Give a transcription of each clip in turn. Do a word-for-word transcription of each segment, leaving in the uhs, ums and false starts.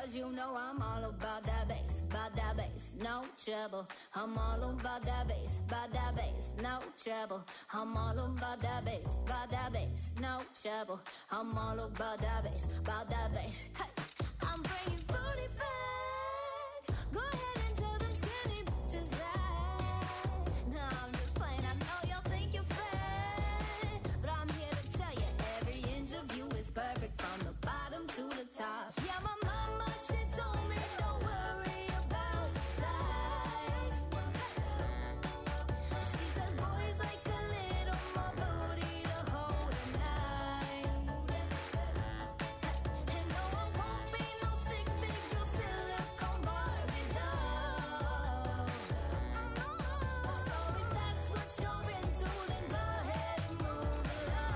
Because you know I'm all about that bass, about that bass, no trouble. I'm all about that bass, about that bass, no trouble. I'm all about that bass, about that bass, no trouble. I'm all about that bass, about that bass. Hey, I'm bringing booty back. Go ahead and tell them skinny bitches that. No, I'm just playing. I know y'all think you're fat, but I'm here to tell you every inch of you is perfect from the bottom to the top. Yeah, my mama, she told me don't worry about your size. She says boys like a little more booty to hold at night. And no, I won't be no stick figure silicone Barbie doll. So if that's what you're into, then go ahead and move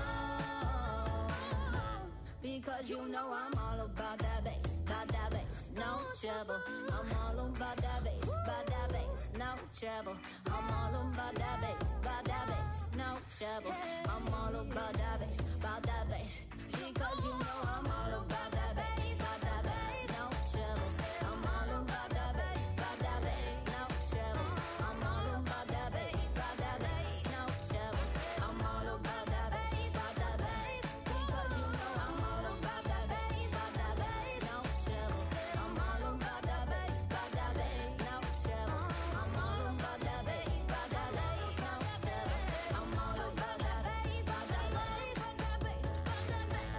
along. Because you know I'm all about that bass, about that bass, no trouble. I'm all about that bass, about that bass, no trouble. I'm all about that bass, about that bass, no trouble. I'm all about that bass, about that bass. Because you know I'm all about that bass, about that bass, no trouble. I'm all about that bass, about that bass, no trouble. I'm all about that bass, about that bass, no trouble. I'm all about that bass, about that bass. Because you know I'm all about that bass, about that bass, no trouble. I'm all about that bass, about that bass, no trouble. I'm all about that bass, about that bass, no trouble. I'm all about that bass, about that bass, about that bass, about that bass.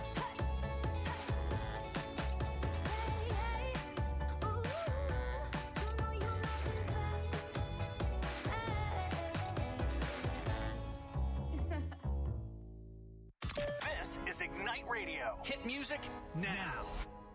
Hey, hey, ooh, you know you love this bass. This is Ignite Radio. Hit music now.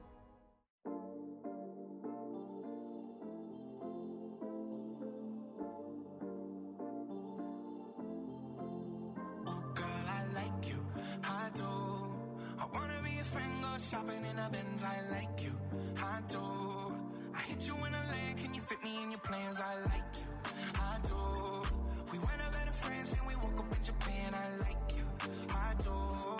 Oh, girl, I like you. I do. I wanna be a friend, go shopping in a Benz. I like you. I do. I hit you in a land. Can you fit me in your plans? I like you. I do. We went up better friends and we woke up in Japan. I like you. I do.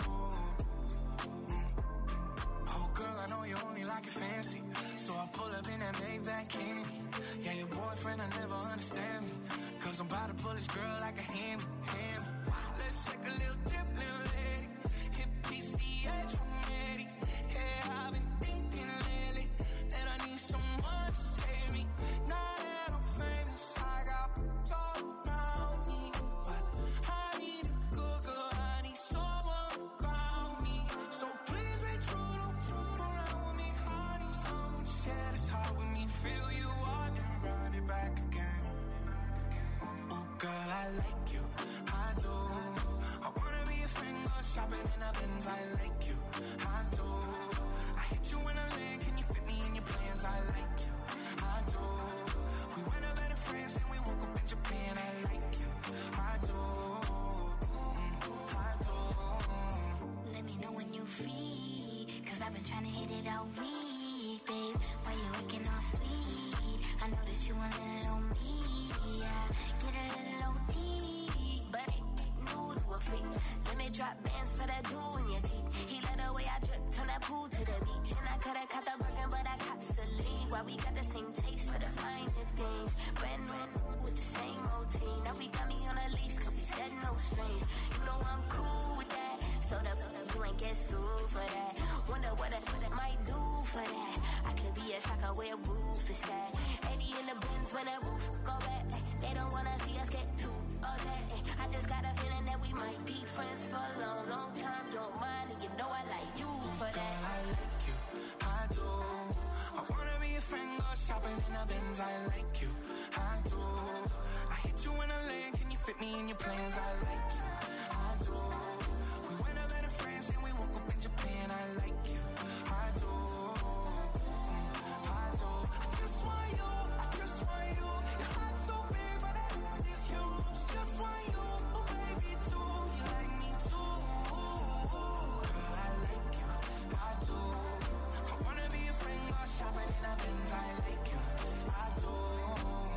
Mm. Oh, girl, I know you only like it fancy. So I pull up in that Maybach candy. Yeah, your boyfriend, I never understand me. Cause I'm about to pull this girl like a hammy, hammy. Let's take a little dip, little lady. Hit P C H from Eddie. Yeah, I've been thinking lately that I need someone to save me. Now that I'm famous, I got all around me. But I need a good girl, I need someone to ground me. So please be true, don't true around with me. I need someone to share this heart with me. Feel you out and run it back again. Oh, girl, I like you. I do. I wanna be a friend, go shopping in a Benz. I like you. I do. I hit you in a land. Can you fit me in your plans? I like you. I do. We went up better friends and we woke up in Japan. I like you. I do. Mm, I do. Let me know when you free, cause I've been trying to hit it all week, babe. Why you looking all sweet? I know that you want a little on me, yeah. Get a little O T, but ain't new to a freak. Let me drop bands for that jewel in your teeth. He let the way I drip, turn that pool to the beach. And I could've caught the Birkin, but I cops the league. Why we got the same taste for the finer things. Brand new with the same routine. Now we got me on a leash, cause we said no strings. You know I'm cool with that. So the you ain't get sued for that. Wonder what I might do for that. I could be a shocker where roof is at. eighty in the bins when that roof go back. They don't wanna see us get too upset. I just got a feeling that we might be friends for a long, long time. You don't mind, and you know I like you for that. Girl, I like you. I do. I wanna be a friend, go shopping in a Benz. I like you. I do. I hit you in a land. Can you fit me in your plans? I like you. I do. We went up better friends and we woke up in Japan. I like you. I do. Mm, I do. I just want you. I just want you. Your heart's so big, but I want this you. Just want you. Oh, baby, do you like me too? Girl, I like you. I do. I wanna be a friend, go shopping in a Benz. I like you. I do.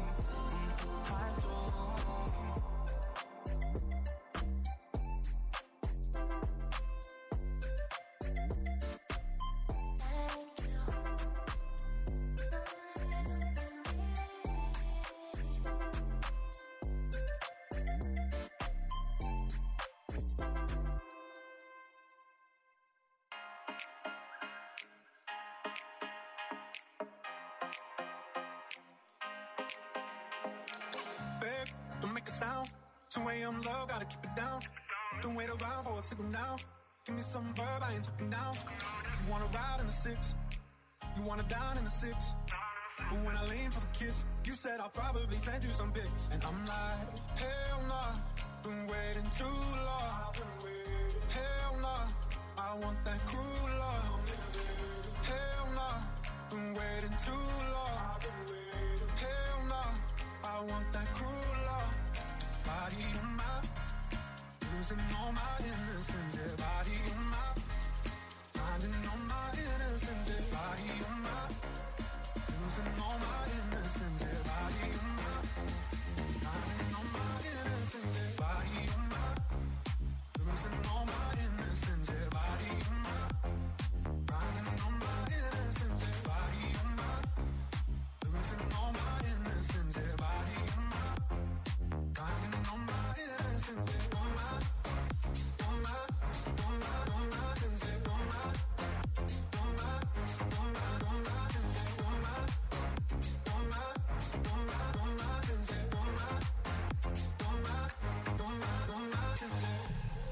Babe, don't make a sound. two a.m. love, gotta keep it down. Don't wait around for a signal now. Give me some verb, I ain't talking down. You wanna ride in the six, you wanna dine in the six. But when I lean for the kiss, you said I'll probably send you some pics. And I'm like, hell nah, been waiting too long. Hell nah, I want that cruel love. Hell nah, been waiting too long. Hell nah, I want that cruel love. Body on my, losing all my innocence. Yeah, body on my, finding all my innocence. Yeah, body on my, losing all my innocence. Yeah, body on my, finding all my innocence. Yeah, body on my, losing all my innocence. Yeah, body on my, finding all my innocence. Yeah, body on my, losing all my innocence. Yeah, body on my, finding all my innocence. Yeah, on my, on my, on my, on my innocence. Yeah, on my, on my, on my, on my innocence. Yeah, on my, on my, on my, on my innocence. Yeah, on my, on my, on my, on my innocence.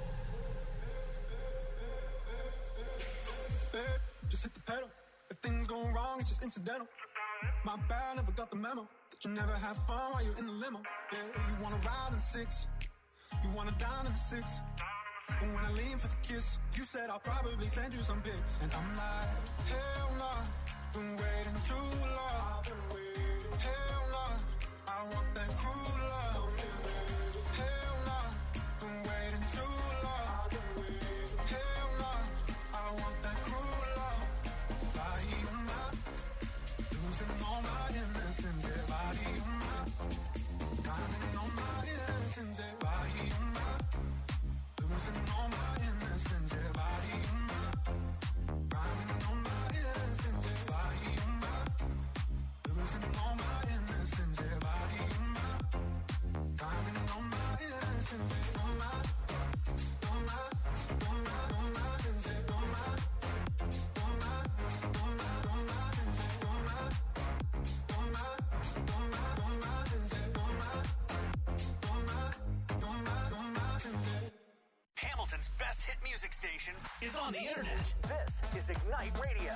Babe, just hit the pedal. If things go wrong, it's just incidental. My bad, never got the memo that you never have fun while you're in the limo. Yeah, you wanna ride in six, you wanna dine in the six. But when I lean for the kiss, you said I'll probably send you some pics. And I'm like, hell nah, been waiting too long. Hell nah, I want that cruel love. Hell nah, been waiting too long. Hell nah, I want that cruel love. Body on my, losing all my innocence. Yeah, body on my, finding all my innocence. Yeah, body on my, losing all my innocence. Yeah, body on my, finding all my innocence. Yeah, body on my, losing all my innocence. Yeah, body on my, finding all my innocence. Yeah, on my, on my, on my, on my innocence. Yeah, on my, on my, on my, on my innocence. Yeah, on my, on my, on my, on my innocence. Yeah, on my, on my, on my, on my innocence. Hamilton's best hit music station is on the internet. This is Ignite Radio.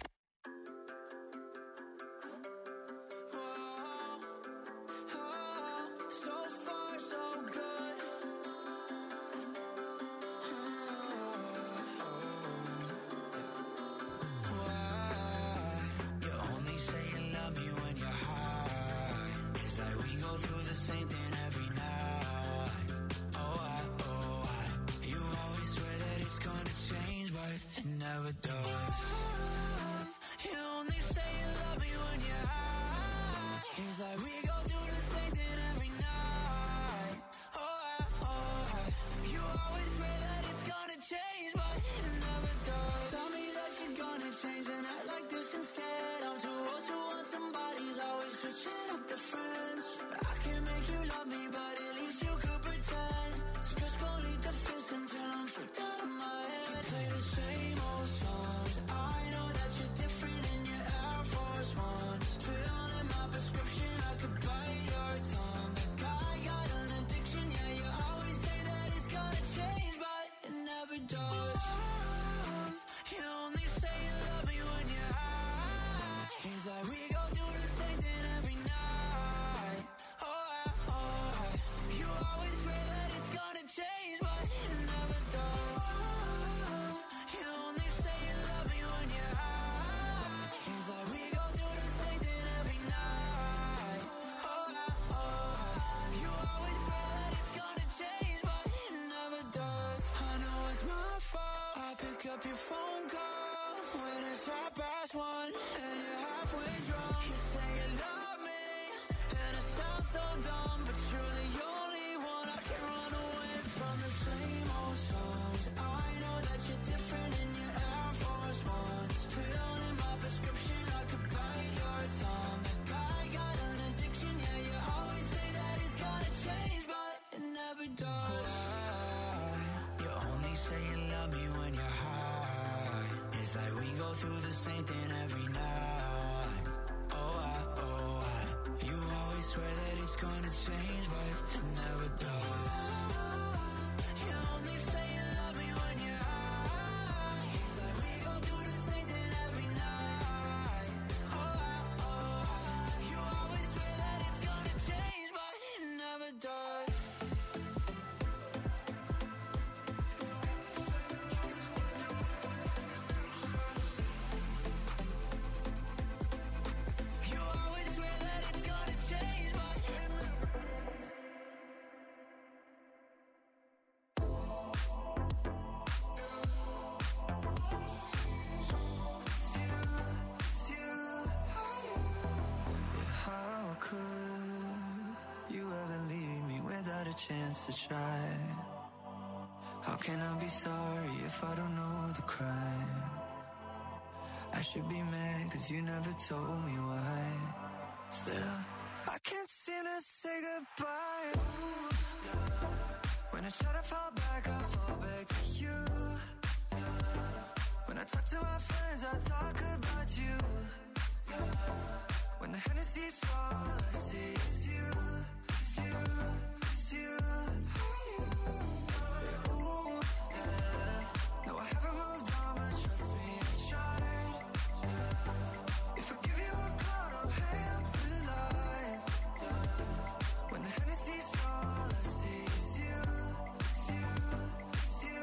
So far, so good. Why? You only say you love me when you're high. It's like we go through the same thing every night. Oh, I, oh, I. You always swear that it's gonna change, but it never does. You only say you love me when you're high. It's like we go through the same thing every night. Oh, I, oh, I. You always swear that it's gonna change, but it never does. Tell me that you're gonna change and act like this instead. I'm too old to want somebody's always switching up the friends. I can make you love me, but at least you could pretend. So just go lead the fist until I'm freaked out of my head. Play the same old songs. I know that you're different in your Air Force Ones. Fill in my prescription, I could bite your tongue. Like I got an addiction, yeah, you always say that it's gonna change, but it never does. You only say you love me when you're high. It's like we go through the same thing every night. Oh, I, oh, I. You always swear that it's gonna change, but it never does. You only say you love me when you're high. It's like we go through the same thing every night. Oh, I, oh, I. You always swear that it's gonna change, but it never does. I know it's my fault. I pick up your phone calls when it's half past one and you're halfway drunk. You say you love me and it sounds so dumb, but you're the only one I can run away from. The same old songs. I know that you're different in your Air Force Ones. Fill in my prescription, I could bite your tongue. Like I got an addiction, yeah, you always say that it's gonna change, but it never does. You only say you love me when you're high. It's like we go through the same thing every night. Oh, I, oh, I. You always swear that it's gonna change, but never does. You only say you love me when you're high. We go do the same thing every night. Oh, oh, oh. You always swear that it's gonna change, but it never does. Chance to try. How can I be sorry if I don't know the crime? I should be mad cause you never told me why. Still, I can't seem to say goodbye. Ooh, yeah. When I try to fall back, I fall back to you. Yeah. When I talk to my friends, I talk about you. Yeah. When the Hennessy's strong, all I see is you, it's you. You, yeah, ooh, yeah. No, I haven't moved on, but trust me, I tried. Yeah. If I give you a call, don't hang up the line. Yeah. When the Hennessy's strong, all I see is you, it's you, it's you.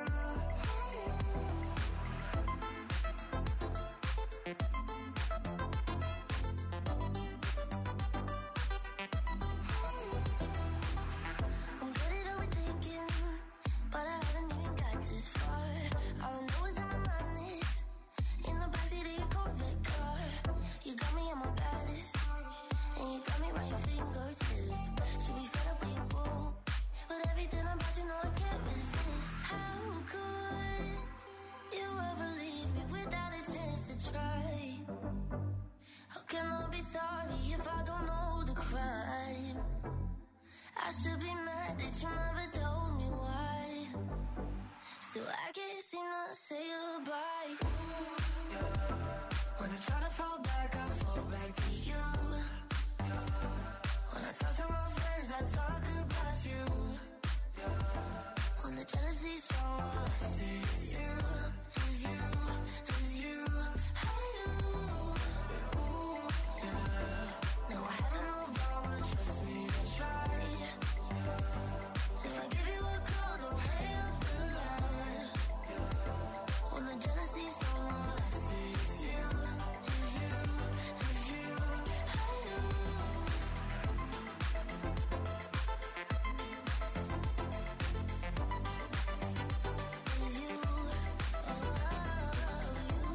I should be mad that you never told me why. Still, I can't seem to say goodbye. Ooh, yeah. When I try to fall back, I fall back to you. Yeah. When I talk to my friends, I talk about you. Yeah. When the jealousy's strong, all I see is you, is you, is you. How you? Ooh, yeah. No, I haven't moved on, but trust me, I tried. If I give you a call, don't hang up the line. When the jealousy's strong, all I see is you, is you, is you. How you? Is you, oh, you.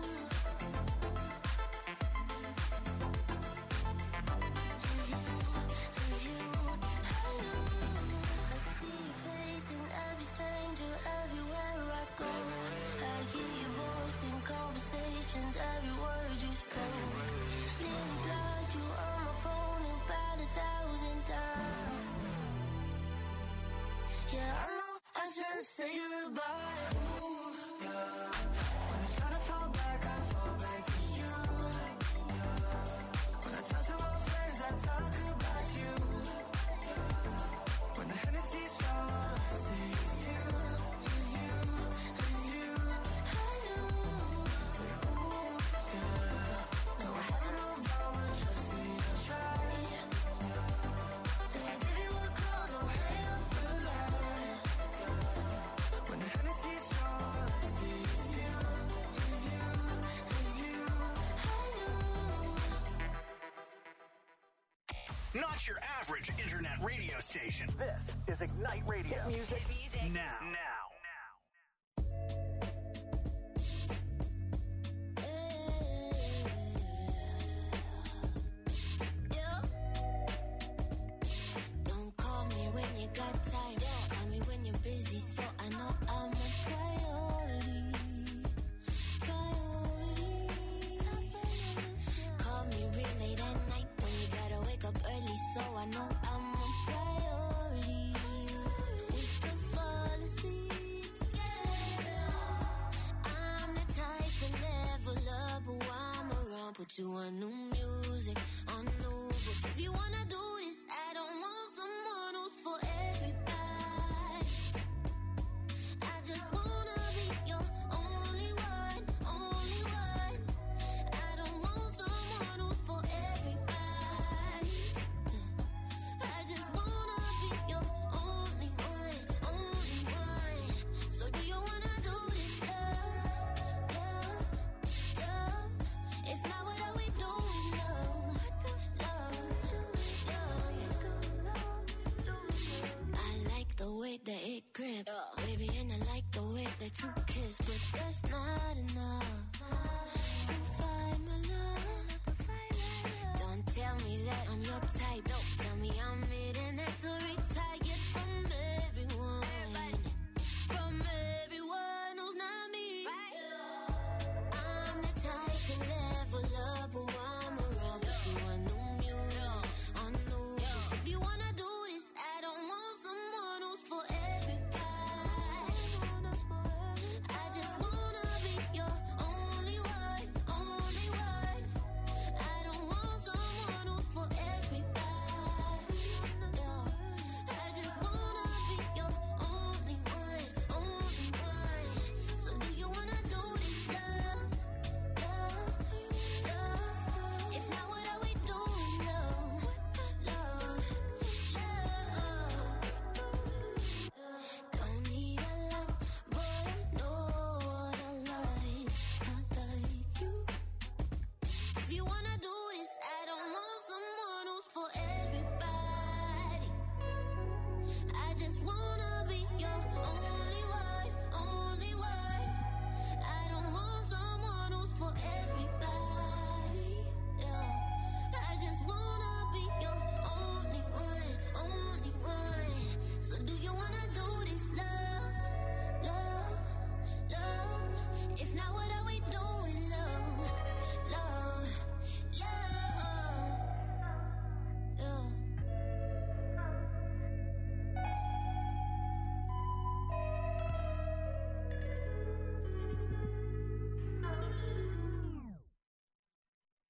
Is you, is you. How you? I see your face in every stranger, everywhere I go. I hear your voice in conversations, every word you spoke. Nearly blocked you on my phone about a thousand times. Yeah, I know I should say goodbye. Ooh, yeah. When I try to fall back, I fall back to you. Yeah. When I talk to my friends, I talk about you. When the Hennessy's strong, all I see is you, is you, is you. How you? Ooh, yeah. No, I haven't moved on, but trust me, I tried. If I give you a call, don't hang up the line. When the Hennessy's strong, all I see is you, is you, is you. How you? Not your average internet radio station. This is Ignite Radio. Hit music, now. Now. Yeah. Don't call me when you got time. Call me when you're busy, so I know I'm a priority. Priority. Call me real late at night when you gotta wake up early, so I know I'm a priority. We can fall asleep together. I'm the type to level up while I'm around. Put you on new music, on new books. If you wanna do this, I don't want someone who's for everybody.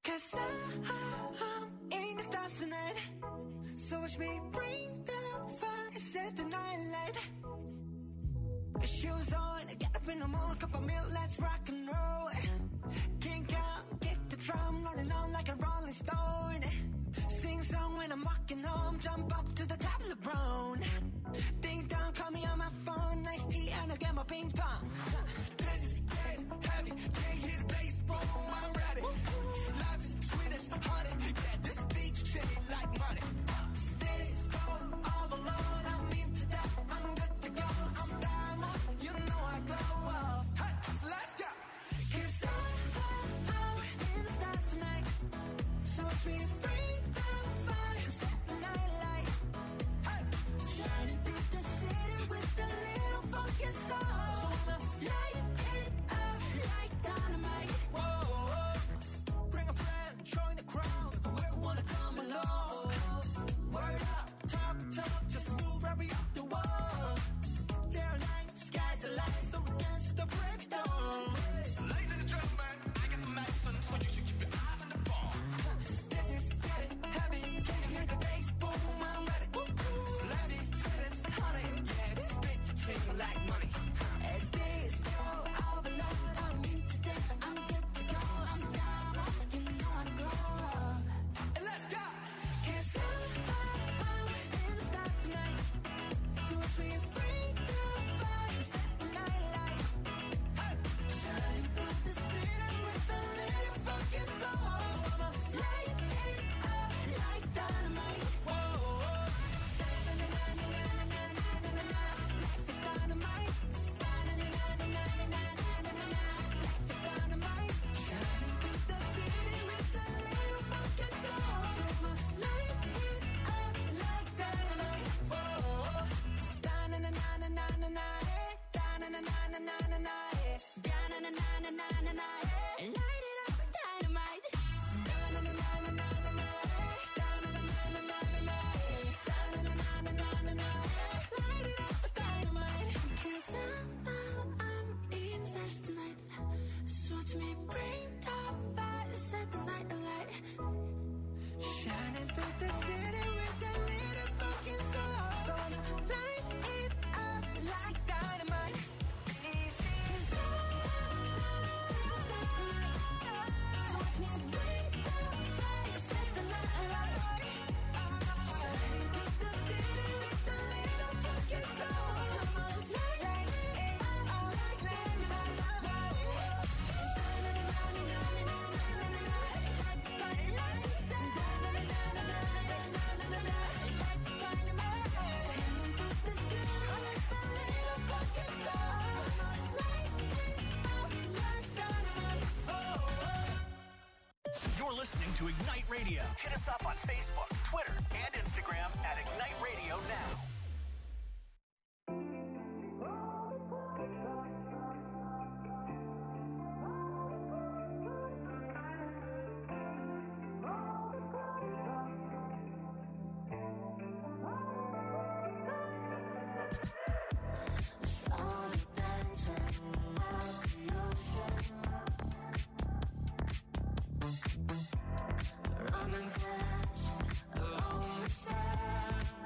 'Cause I'm in the stars tonight. So watch me bring the fire, set the night light. Shoes on, get up in the morning, cup of milk, let's rock and roll. Kink out, get the drum, rolling on like a rolling stone. Sing song when I'm walking home, jump up to the top of the brown. Ding dong, call me on my phone, nice tea and I'll get my ping pong. This is getting heavy, can't hear the bass, boom, I'm ready. Life is sweet as honey, yeah, this beat shit like money. This go all alone, I'm into that, I'm good to go, I'm diamond, you know I glow up. Hey, so let's go. 'Cause I'm, I'm in the stars tonight, so watch me bring the fire, set the night light. Hey, shining through the city with a little funky soul. So I'ma light it up like dynamite. Whoa, bring a friend, join the crowd, whoever wanna come along. Word up, talk, talk, just move right up the wall. They're like, sky's the limit, so we dance to the breakdown. Ladies and gentlemen, I got the medicine, so you should keep your eyes on the ball. This is getting heavy, can you hear the bass? Boom, I'm ready. Ladies, students, honey, yeah, this bitch ching like money. And this go all alone, I'm into that, I'm good to go, I'm down, you know I glow. And let's go. 'Cause I'm, I'm in the stars tonight, so watch me bring the fire, set the night light. Hey, shining through the city with a little funky soul. So I'ma light it up like dynamite. Whoa, na-na-na-na-na-na-na-na-na-na. Life is dynamite. Na-na-na-na-na-na-na-na-na-na. Life is dynamite. Shining through the city with a little funky soul. So I'ma light it up like dynamite. Whoa, da-na-na-na-na-na-na-na, eh. Da-na-na-na-na-na-na-na, eh. Da-na-na-na-na-na-na, eh. Light it up with dynamite. Da-na-na-na-na-na-na, eh. Da-na-na-na-na-na-na, eh. Da-na-na-na-na-na-na, eh. Light it up with dynamite. 'Cause I'm, I'm, I'm in stars tonight, so watch me bring the fire, set the night alight. Shining through the city with a little fucking soul. So I'ma light it up like dynamite. Easy. 'Cause I'm, so watch me bring the fire, set the night alight. Shining through the city with a little fucking soul. So I'ma light it up like dynamite. You're listening to Ignite Radio. Hit us up on Facebook, Twitter, and Instagram at Ignite Radio Now. Running fast along the sand.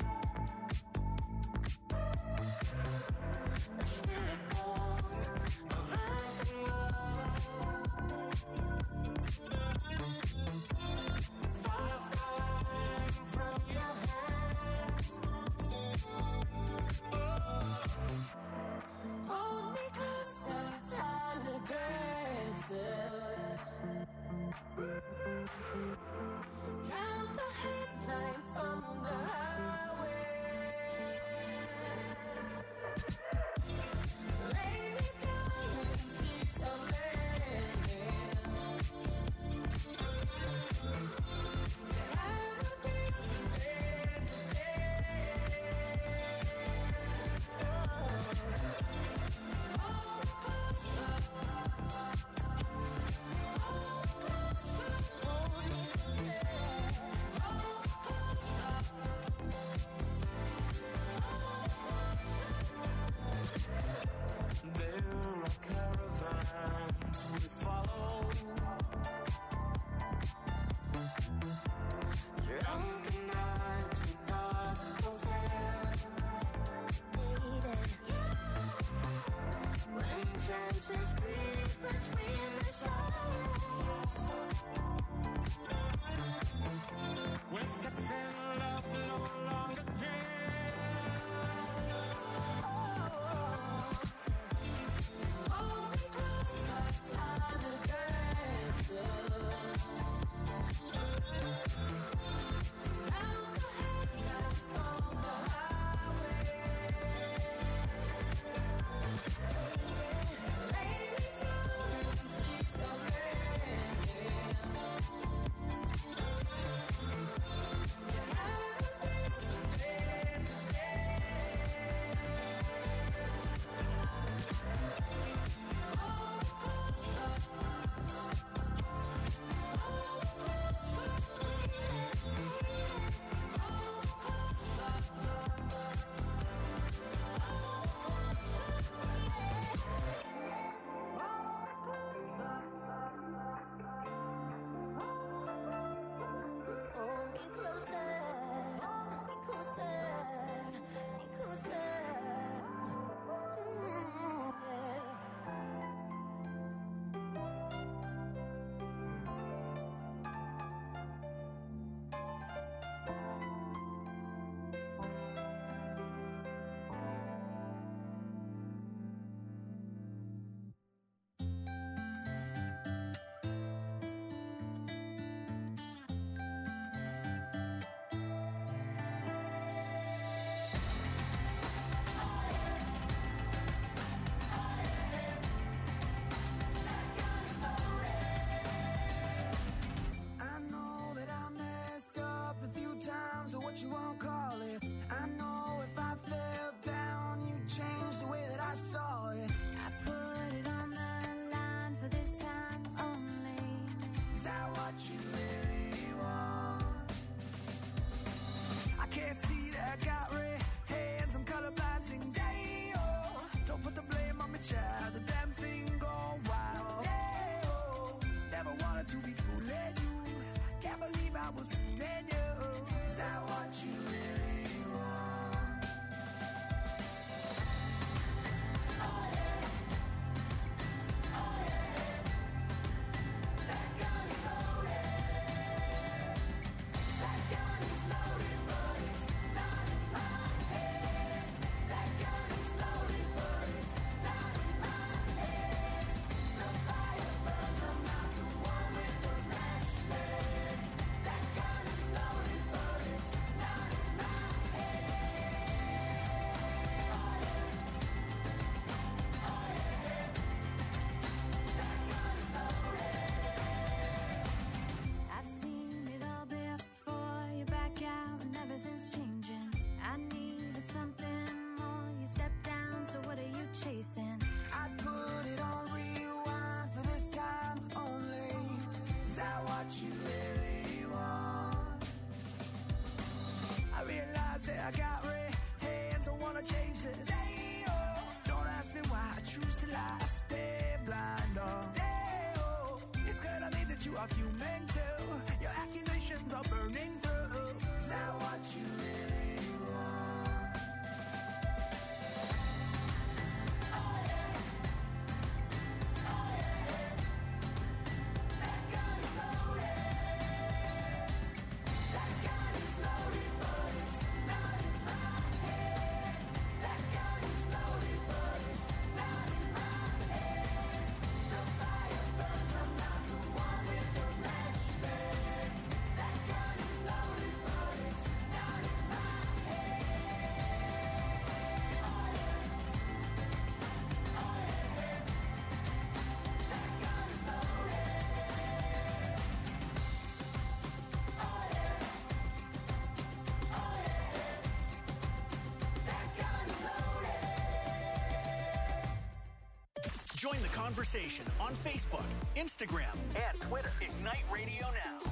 Join the conversation on Facebook, Instagram, and Twitter. Ignite Radio Now.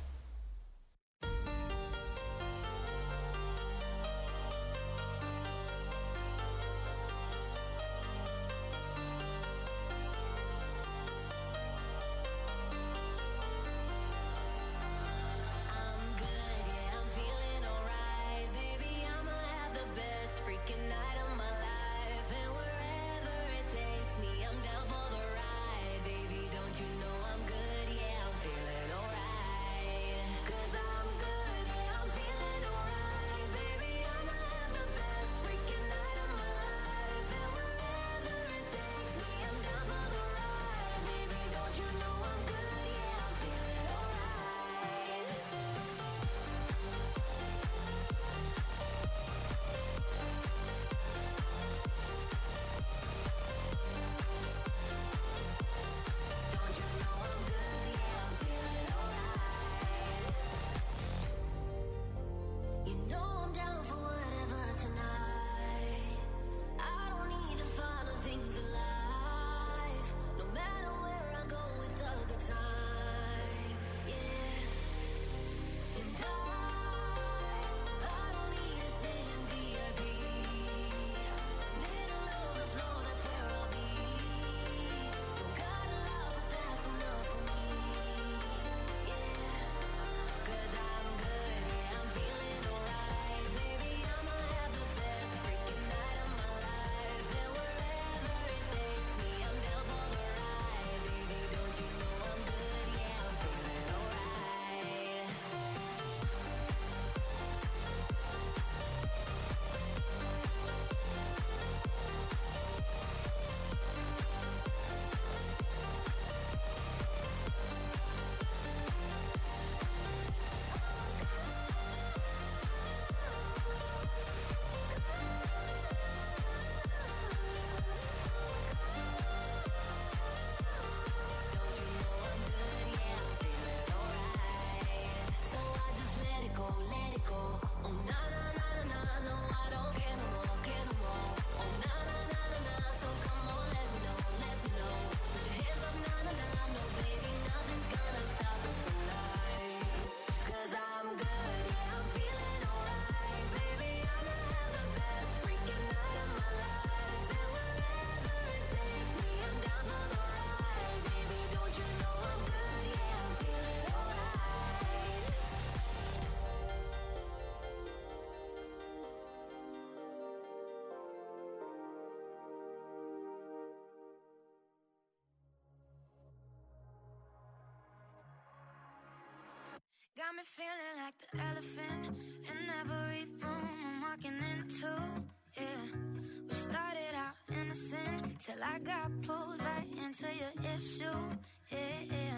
Got me feeling like the elephant in every room I'm walking into, yeah. We started out innocent till I got pulled right into your issue, yeah, yeah.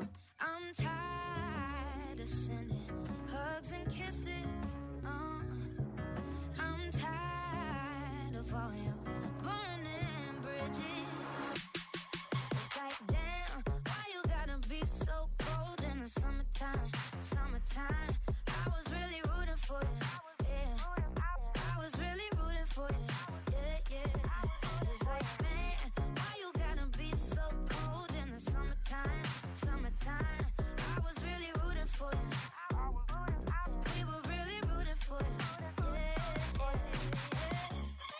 I'm tired of sending hugs and kisses, uh. I'm tired of all your burning bridges. It's like, damn, why you gotta be so cold in the summertime? Summertime, I was really rooting for you, yeah. I was really rooting for you, yeah, yeah. It's like, man, why you gotta be so cold in the summertime? Summertime, I was really rooting for you. We were really rooting for you, yeah, yeah, yeah.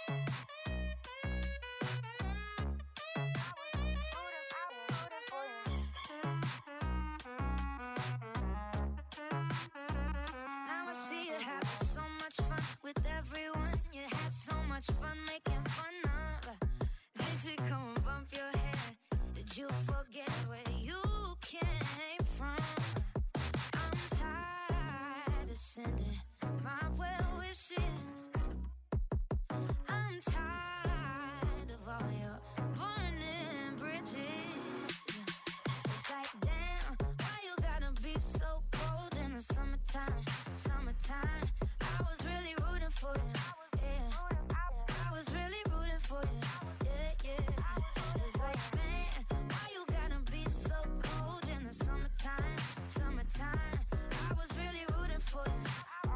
Now I see you having so much fun with everyone. You had so much fun making fun of. Did you come and bump your head? Did you forget where you came from? I'm tired of sending my well wishes. I'm tired of all your burning bridges. It's like, damn, why you gotta be so cold in the summertime? Summertime, I was really rooting for you, yeah. I was really rooting for you, yeah, yeah. It's like, man, why you gotta be so cold in the summertime? Summertime, I was really rooting for you.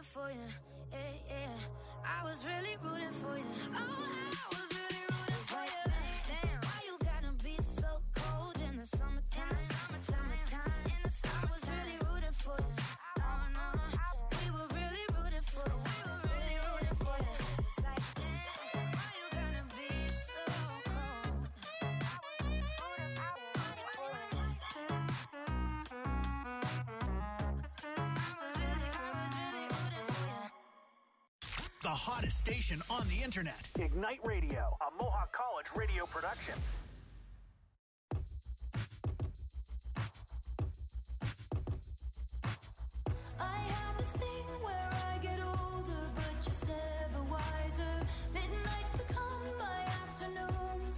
rooting for you. Yeah, yeah. I was really rooting for you. Oh, I was really rooting for you. Damn, why you gotta be so cold in the summertime? Summertime, in the summer. I was really rooting for you. Oh no, we were really rooting for you. We were really rooting for you. It's like, damn, why you gotta be so cold? The hottest station on the internet. Ignite Radio, a Mohawk College radio production. I have this thing where I get older, but just never wiser. Midnights become my afternoons.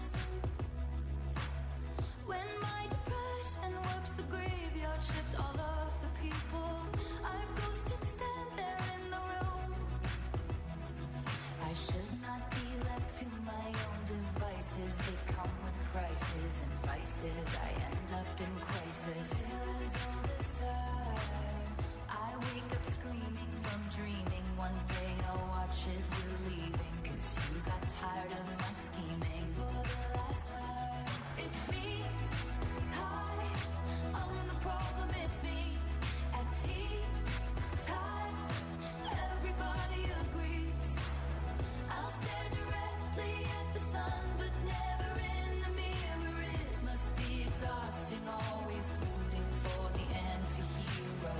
When my depression works the graveyard shift, all of the people I've ghosted stand there in the room. I should not be left to my own devices. They come with prices and vices. I end up in crisis. Still as all this time, I wake up screaming from dreaming. One day I'll watch as you're leaving, 'cause you got tired of my scheming. For the last time, it's me. Hi, I'm the problem, it's me. At tea time, everybody agrees. I'll stare directly at the sun, but never in the mirror. It must be exhausting, always rooting for the anti-hero.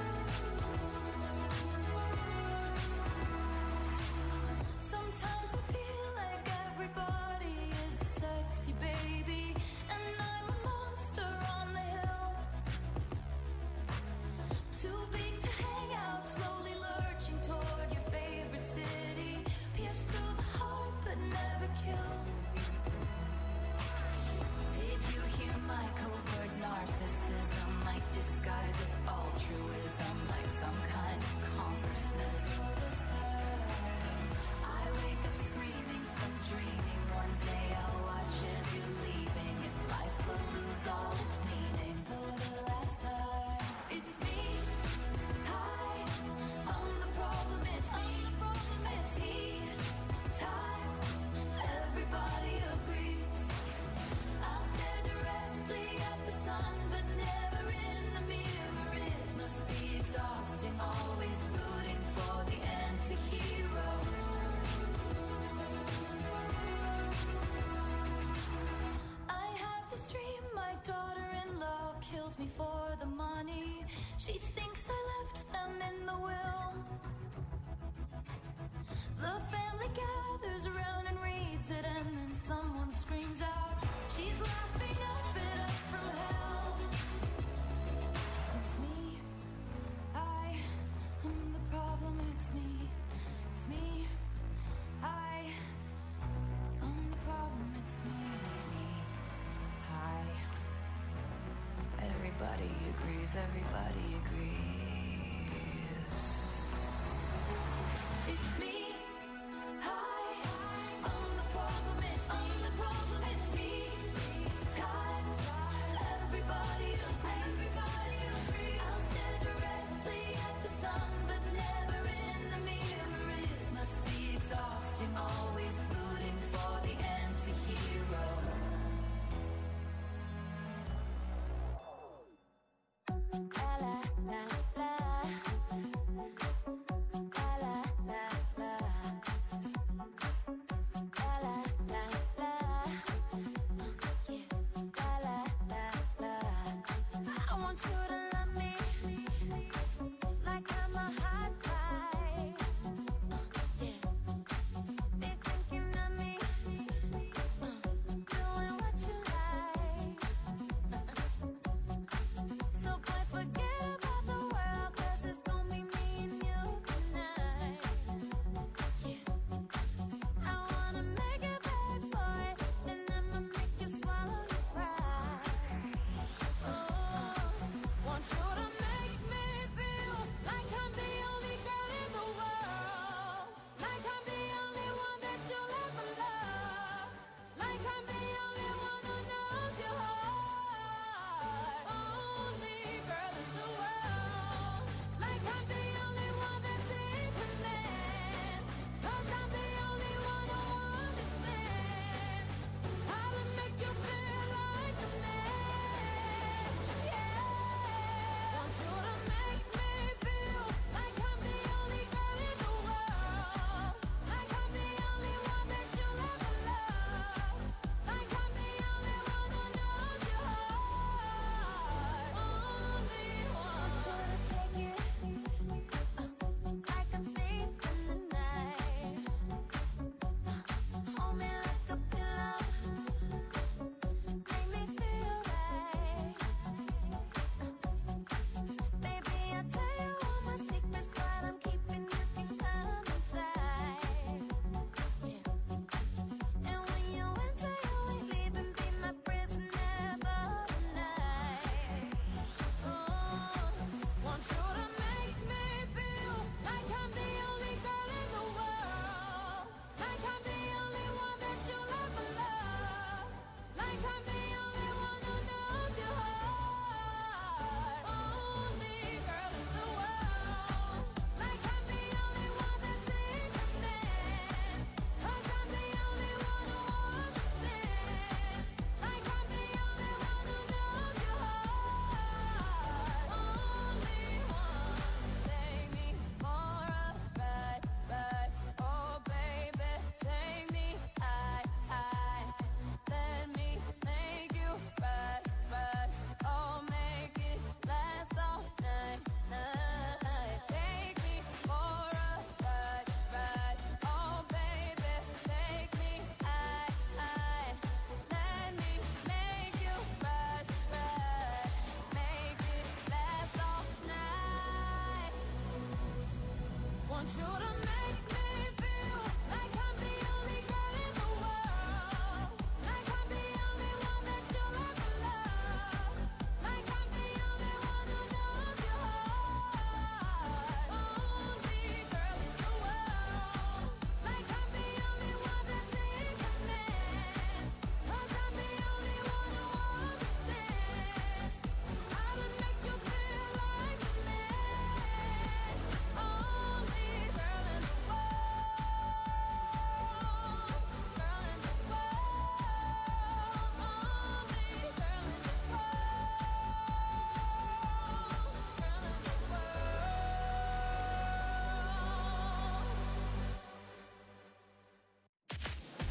Sometimes I feel like everybody is a sexy baby, and I'm a monster on the hill. Too big to hang out, slowly lurching toward your favorite city. Pierced through the heart, but never killed. Did you hear my covert narcissism? Like disguises altruism, like some kind of consciousness. All this time, I wake up screaming from dreaming. One day I'll watch as you're leaving, and life will lose all its meaning. For the last time, it's me. Hi, I'm the problem, it's me. At tea time, everybody agrees. I'll stare directly at the sun, but never in the mirror. It must be exhausting, always rooting for the anti-hero. I have this dream, my daughter-in-law kills me for the money. She thinks I left them in the will. The family gathers around and reads it, and then someone screams out, she's laughing up at us from hell. It's me. I am the problem, it's me. It's me. I am the problem, it's me. It's me. Hi. Everybody agrees, everybody agrees. It's me. Hi, I'm the problem, it's me. I'm the problem, it's me. Time, everybody agrees. Everybody agrees. I'll stare directly at the sun, but never in the mirror. It must be exhausting, always rooting for the anti-hero. La la la la. La la la la.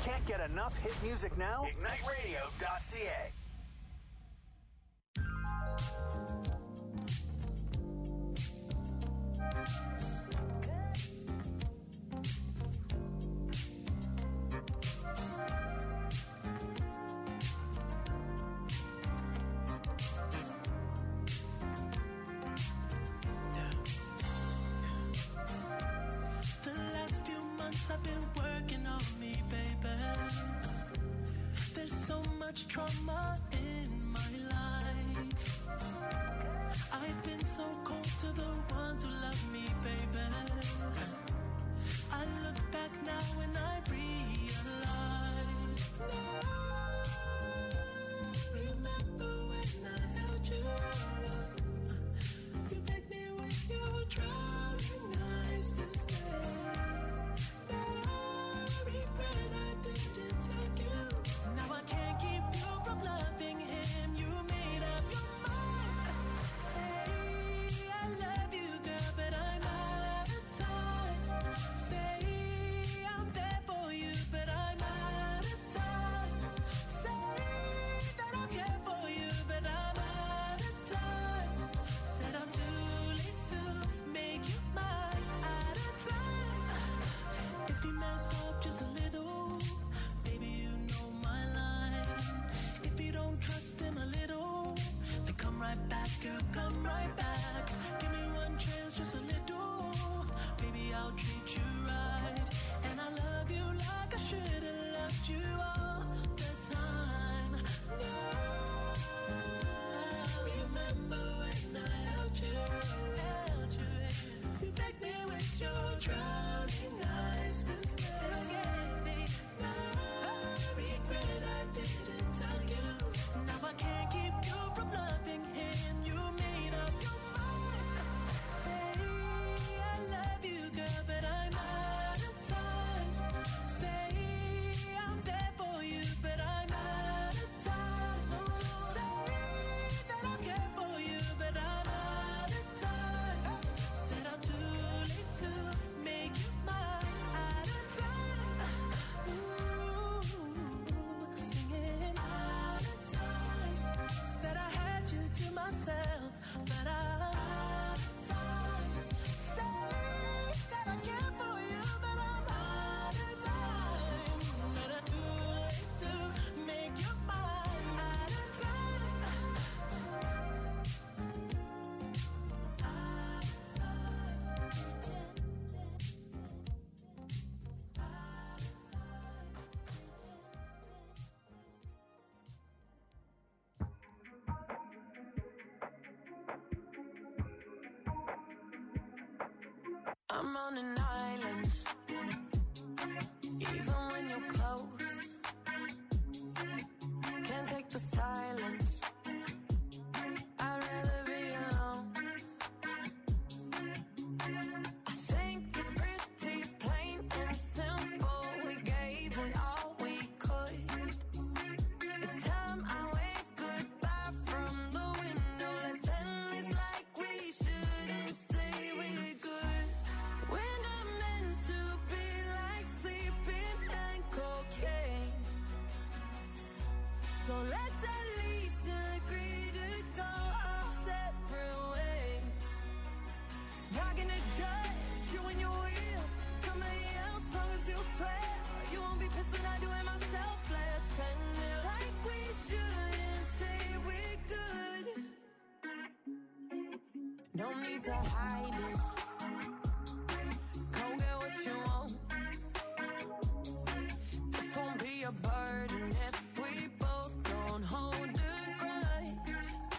Can't get enough hit music now? ignite radio dot c a. I've been working on me, baby. There's so much trauma in my life. I've been so cold to the ones who love me, baby. I look back now and I realize. Remember when I held you? You begged me with your drowning eyes to stay. I'm on an island, even when you're close. Can't take the silence, I'd rather be alone. I think it's pretty plain and simple. We gave it all we could. It's time I wave goodbye from the window. Let's end this like we shouldn't say we're good. We're not meant to be like sleeping and cocaine. So let's at least agree to go our separate ways. Not gonna judge you when you will somebody else, long as you swear you won't be pissed when I do it myself. Let's end it like we shouldn't say we're good. No need to hide it. Go get what you want. This won't be a burden if we both don't hold a grudge.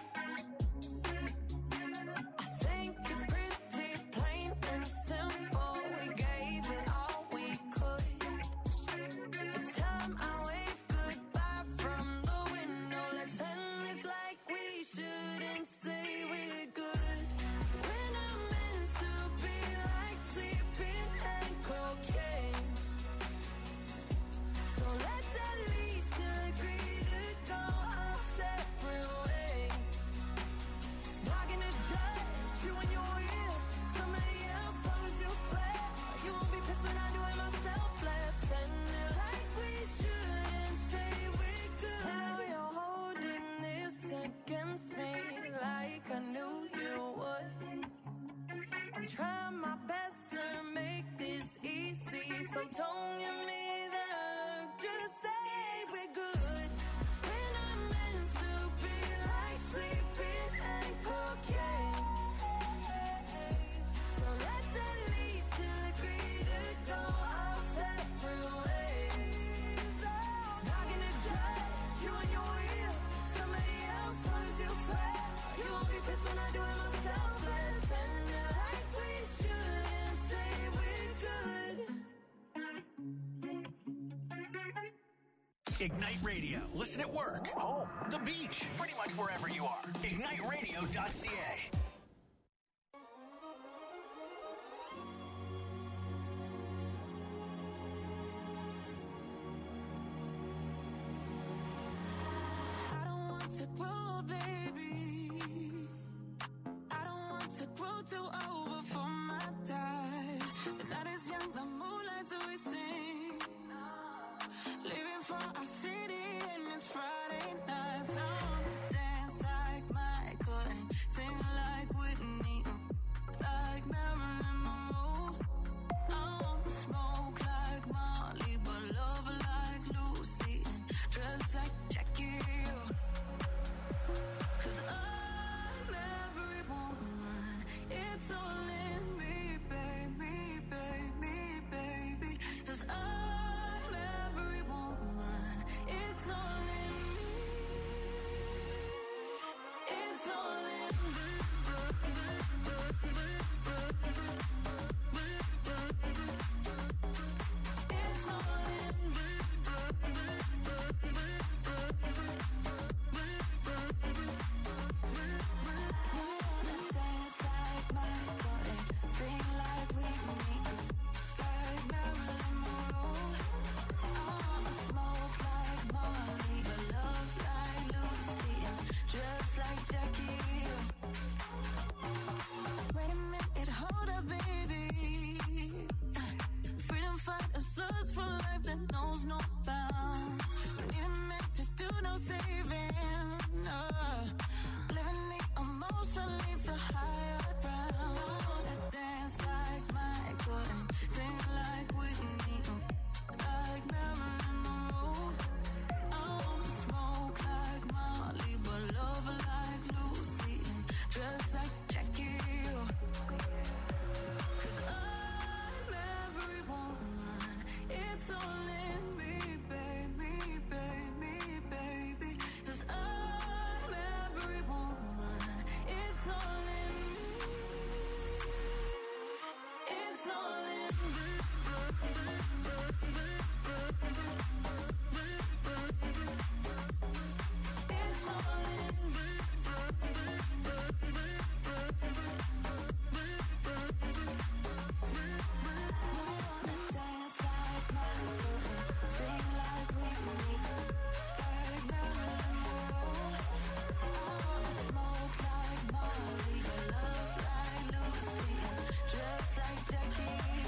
I think it's pretty plain and simple. We gave it all we could. It's time I wave goodbye from the window. Let's end this like we shouldn't say we're good. We're not meant to be like sleeping and cocaine. So let's at I'm trying my best to make this easy, so don't give me that look, just say we're good. When I'm meant to be like sleeping and cocaine, so let's at least agree to go our separate ways. Not gonna judge you on your wheel, somebody else long as you swear. You won't be pissed when I do it myself. Let's end it like we should and say we're good. Ignite Radio. Listen at work, home, the beach, pretty much wherever you are. ignite radio dot c a. I don't want to grow, baby. I don't want to grow too old before my time. The night is young, the moonlight's wasting. Living for our city and it's Friday night. So I wanna dance like Michael and sing like Whitney, like Marilyn Monroe. I wanna smoke like Molly, but love like Lucy and dress like Jackie. Cause I'm every woman, it's all in me, baby, baby, baby. Cause I'm every woman, it's all in me, it's all in me. It's all in me. I wanna dance like Michael and sing like Whitney, like Marilyn Monroe. I wanna smoke like Molly, but love like Lucy and dress like Jackie. Wait a minute, hold up, baby. Freedom fighters lust for life that knows no bounds. We need a minute to do no saving. Uh, living the emotion leads to higher ground. I wanna dance like Michael and sing like Whitney, like Marilyn Monroe. I wanna smoke like Molly, but love like Lucy and dress like Jackie. Cause I'm every woman, it's all in me, baby, baby, baby. Cause I'm every woman, it's all in me, it's all in me. It's all in me. I wanna dance like Michael and sing like Whitney, like Marilyn Monroe. I wanna smoke like Molly, but love like Lucy and dress like Jackie.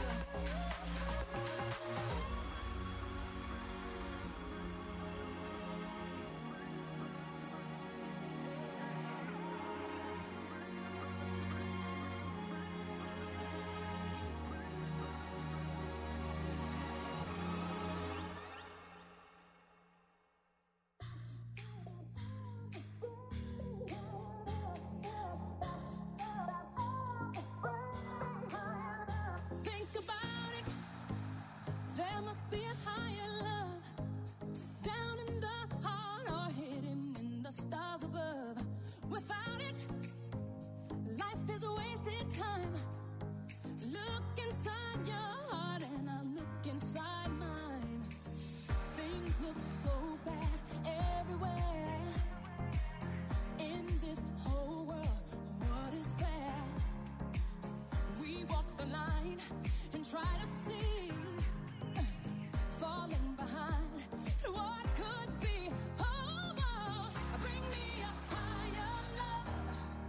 Think about it. There must be a higher love down in the heart or hidden in the stars above. Without it, life is a wasted time. Look inside your heart and I look inside mine. Things look so bad everywhere. In this whole world, what is fair? We walk the line and try to see, falling behind what could be. Oh, oh, bring me a higher love.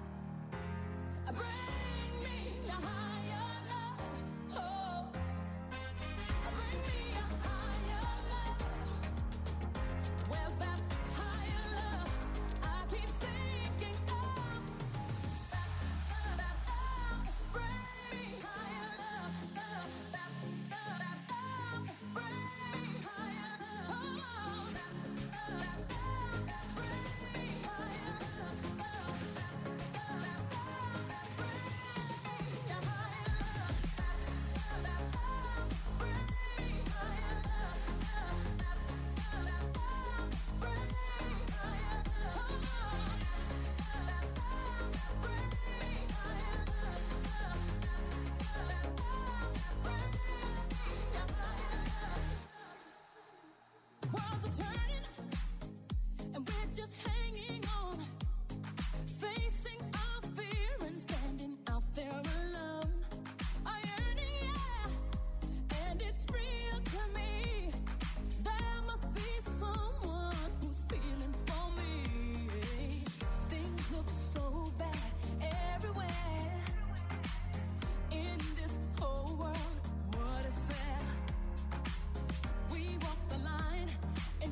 Bring me a higher love. Oh, bring me a higher love. Where's that higher love? I keep thinking of. Bring me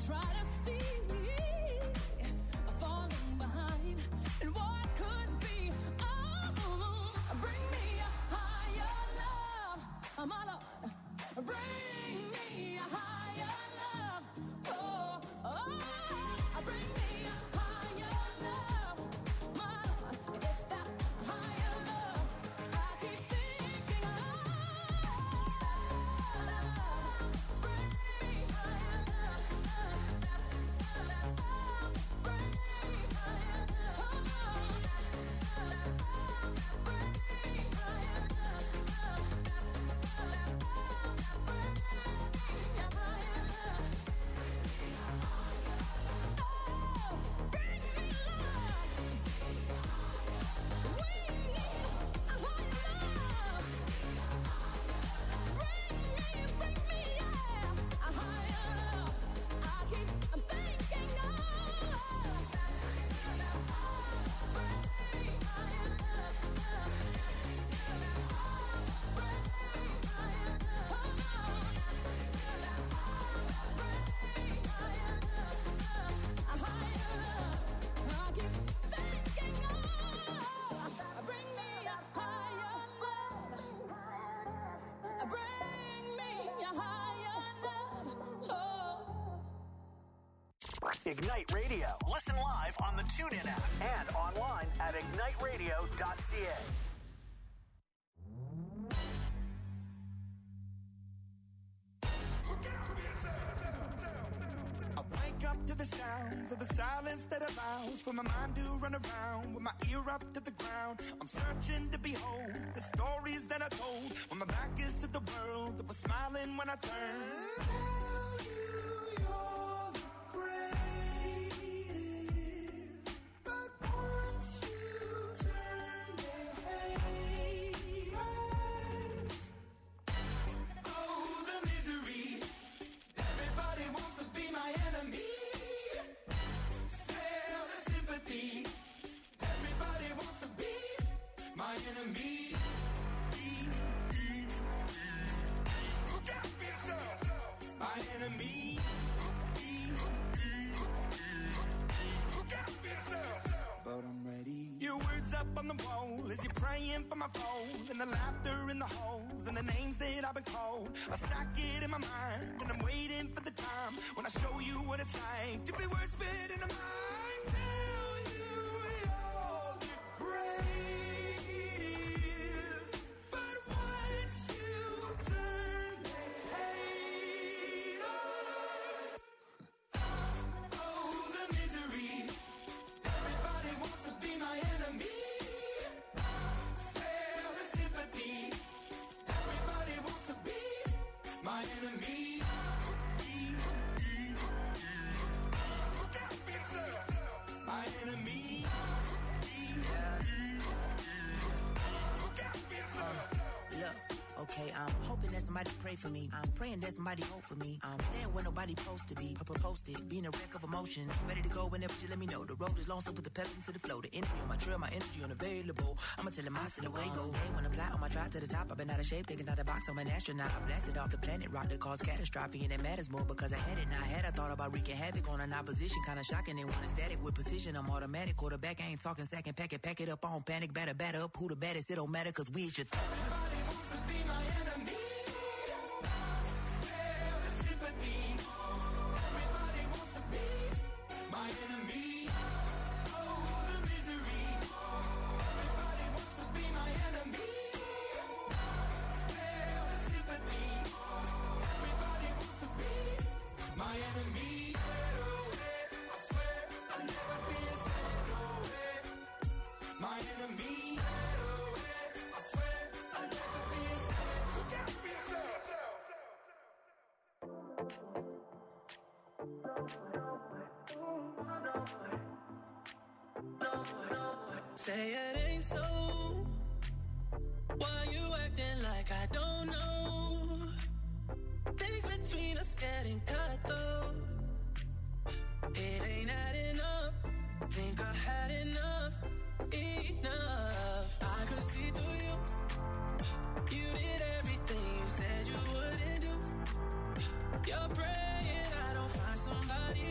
try to see falling behind and what could be. Oh, bring me a higher love, my Lord. Bring me a higher love. Oh, oh, bring me a higher love, my Lord. It's that higher love I keep thinking of. Bring me higher love. Bring me higher love. Bring me higher Ignite Radio. Listen live on the TuneIn app and online at ignite radio dot c a. I wake up to the sounds of the silence that allows for my mind to run around with my ear up to the ground. I'm searching to behold the stories that I told when my back is to the world that was smiling when I turned. Tell you you're the greatest, but once you turn, they hate us. Oh, the misery. Everybody wants to be my enemy. Smell the sympathy. Everybody wants to be my enemy. Look out for yourself. My enemy. Look out for yourself. But I'm ready. Your words up on the wall as you're praying for my phone, and the laughter in the halls and the names that I've been called. I stack it in my mind and I'm waiting for the time when I show you what it's like to be worse fit in a mind. Tell you you're the greatest, but once you turn, they hate us. Oh, the misery. Everybody wants to be my enemy. Spare the sympathy. Everybody wants to be my enemy. Look out for yourself. My enemy. Look out for yourself. Look, okay, I'm hoping that somebody pray for me. I'm praying that somebody hope for me. I'm staying where nobody supposed to be. Papa posted, being a wreck of emotions. Ready to go whenever you let me know. The road is long, so put the pep into the flow. The energy on my trail, my energy unavailable. I'ma tell him I see the way go. Hey, when I'm fly on my drive to the top, I've been out of shape, thinking out the box. I'm an astronaut. I blasted off the planet rock that caused catastrophe, and it matters more because I had it. Now I had I thought about wreaking havoc on an opposition, kinda shocking. They want a static with precision. I'm automatic. Quarterback, I ain't talking second pack it, pack it up on panic, batter, batter up. Who the baddest? It don't matter, cause we should. Everybody wants to be my enemy. Spare the sympathy. Everybody wants to be my enemy. Oh, the misery. Everybody wants to be my enemy. Spare the sympathy. Everybody wants to be my enemy. I swear I'll never be a sad. My enemy. I swear I'll never be a sad. Look out for yourself. Say it ain't so. Why you acting like I don't know? Things between us getting cut though. It ain't adding up. Think I had enough. Enough. I could see through you. You did everything you said you wouldn't do. You're praying I don't find somebody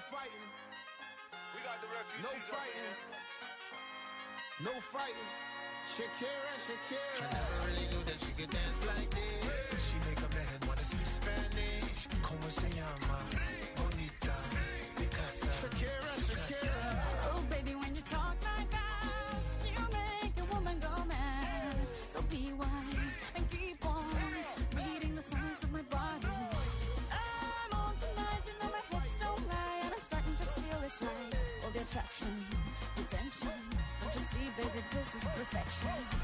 fighting. We got the refugees. No fighting. No fighting. Shakira, Shakira. I never really knew that she could dance like this. She make a man wanna speak Spanish. Como se llama? Bonita. Picasa. Shakira, Shakira. Oh, baby, when you talk like that, you make a woman go mad. So be wise and keep on reading the signs of my body. I'm on tonight, you know my hips don't lie, and I'm starting to feel it's right. All the attraction, the tension. Don't you see, baby, this is perfection.